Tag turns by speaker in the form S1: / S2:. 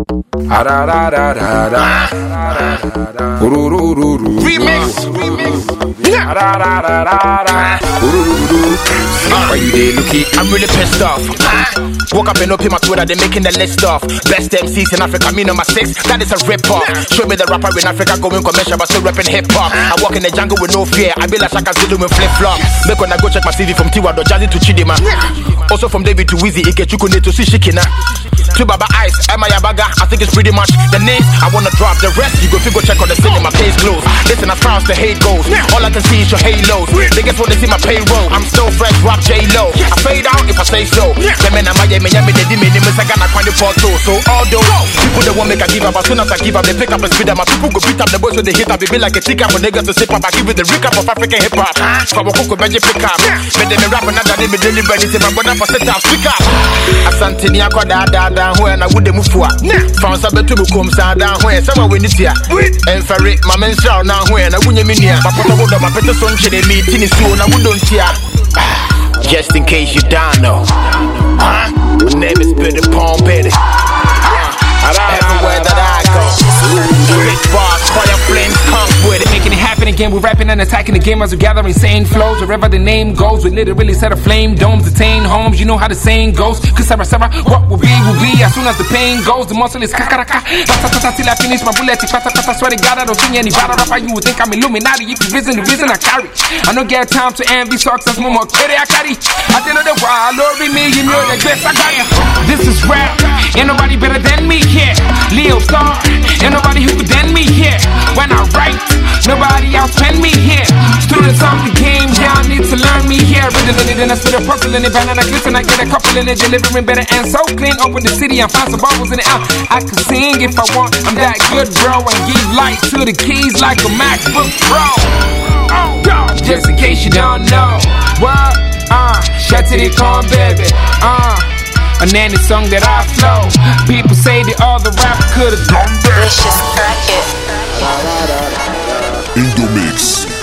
S1: Why you there looking? I'm really pissed off. Woke up and open my Twitter, they making the list off best MCs in Africa, me number 6. That is a rip-off. Show me the rapper in Africa going commercial but still rapping hip-hop. I walk in the jungle with no fear. I be like Shaka Zulu with flip-flop. Make when I go check my CV from Tiwa do Jazzy to Chidima. Also from David to Wizzy, Ikechuku to Shikina. To Baba Ice, Emma Yabaga, I think it's pretty much the names I wanna drop. The rest, you go figure check on the cinema, case closed. Listen, as far as the hate goes, all I can see is your halos. They guess when they see my payroll, I'm still fresh, rap J-Lo. I fade out if I say so. The men I'm they gonna find the photo. So all those people that won't make a give up, as soon as I give up, they pick up and speed up. My people go beat up the boys when they hit up. They be like a ticker for niggas to sip up. I give you the recap of African hip-hop. From a cook magic pick up. But they be rapping another day, be delivered. It's my brother for set up, speak up. Asante ni akoda da when I would the move for. Found some to come down when someone win this year. And ferry, my men's now when I wouldn't mean here. But I would have my better son chilling me, tinny soon, I wouldn't hear. Just in case you don't know. Name is Billy Palm Betty. Everywhere that I go. Rich bars, fire flames, come with it.
S2: Making it happen again, we're rapping and attacking the game as we gather insane flows. Wherever the name goes, we literally set a flame domes, attain homes. You know how the saying goes. Cause Sarah, what will be. As soon as the pain goes, the muscle is kakaraka. Till I finish my bullet, swear to God, I don't think any battle rapper. You would think I'm Illuminati if you visit the reason I carry. I don't get time to envy socks, that's more carry I carry. I think of the wild, Lord, me, you know the best I got. This is rap, ain't nobody better than me here. Leo Star, ain't nobody who could than me here. When I write, nobody else pen me here. Students of the game, y'all need to learn me here. Originally, then I spit a puzzle in it, banana glitz, and I get a couple in it, delivering better and so clean. Open the city and find some bubbles in it out. I can sing if I want, I'm that good, bro, and give light to the keys like a MacBook Pro. Just in case you don't know, what? Shout to the corn, baby. A nanny song that I flow. People say the other rapper could've done better.
S3: Let's just crack it.
S4: Indomix.